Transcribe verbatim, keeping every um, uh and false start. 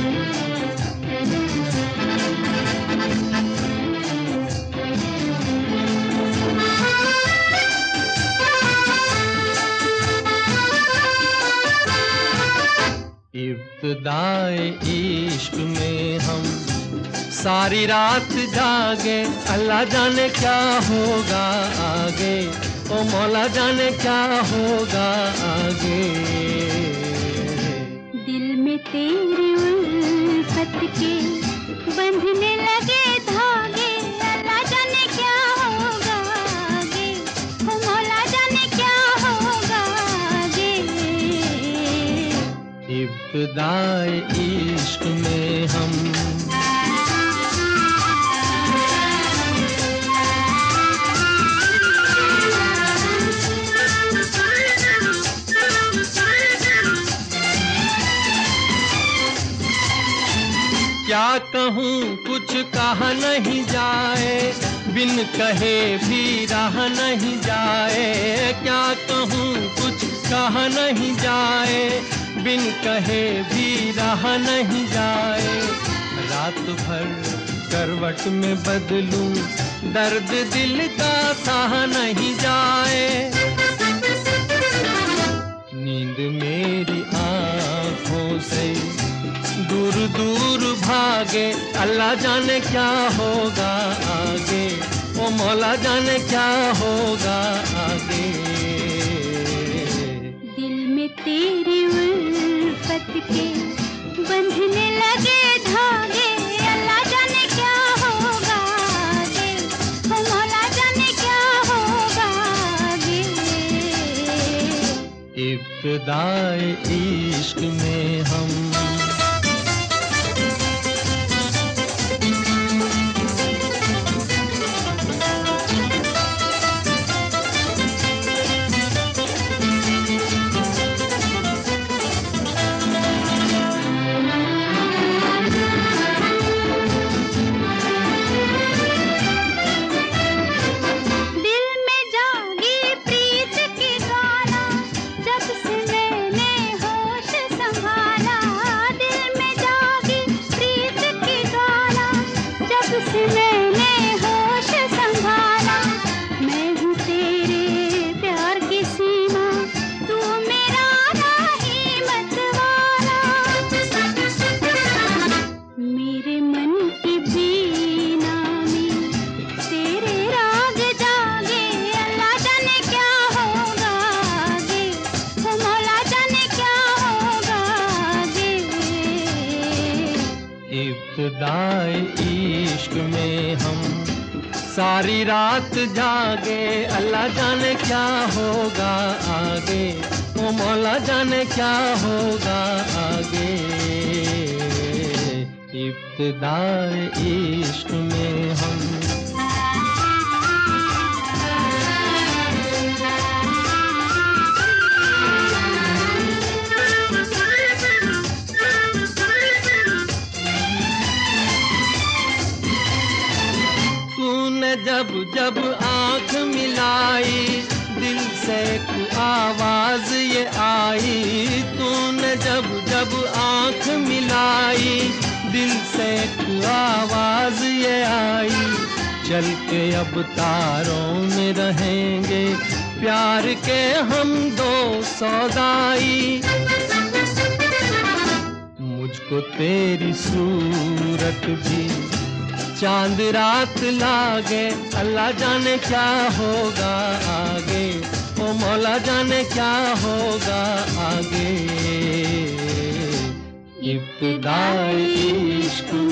इब्तिदाए इश्क में हम सारी रात जागे, अल्लाह जाने क्या होगा आगे, ओ मौला जाने क्या होगा आगे। दिल में तेरी उल्फत के बंधने लगे धागे, अल्लाह जाने क्या होगा आगे, ओ मौला जाने क्या होगा आगे। इब्तिदाए इश्क में हम क्या कहूँ कुछ कहा नहीं जाए, बिन कहे भी रहा नहीं जाए। क्या कहूँ कुछ कहा नहीं जाए, बिन कहे भी रहा नहीं जाए। रात भर करवट में बदलूं, दर्द दिल का सहा नहीं जाए। नींद मेरी आँखों से दूर दूर भागे, अल्लाह जाने क्या होगा आगे, ओ मौला जाने क्या होगा आगे। दिल में तेरी उल्फत के बंधने लगे धागे, अल्लाह जाने क्या होगा आगे, ओ मौला जाने क्या होगा आगे। इब्तिदाए इश्क में हम इब्तिदाए इश्क में हम सारी रात जागे, अल्लाह जाने क्या होगा आगे, ओ मौला जाने क्या होगा आगे। इब्तिदाए इश्क में हम जब जब आँख मिलाई, दिल से एक आवाज ये आई। तूने जब जब आँख मिलाई, दिल से एक आवाज ये आई। चल के अब तारों में रहेंगे, प्यार के हम दो सौदाई। मुझको तेरी सूरत भी चांद रात लागे, अल्लाह जाने क्या होगा आगे, ओ मौला जाने क्या होगा आगे। इब्तिदाए इश्क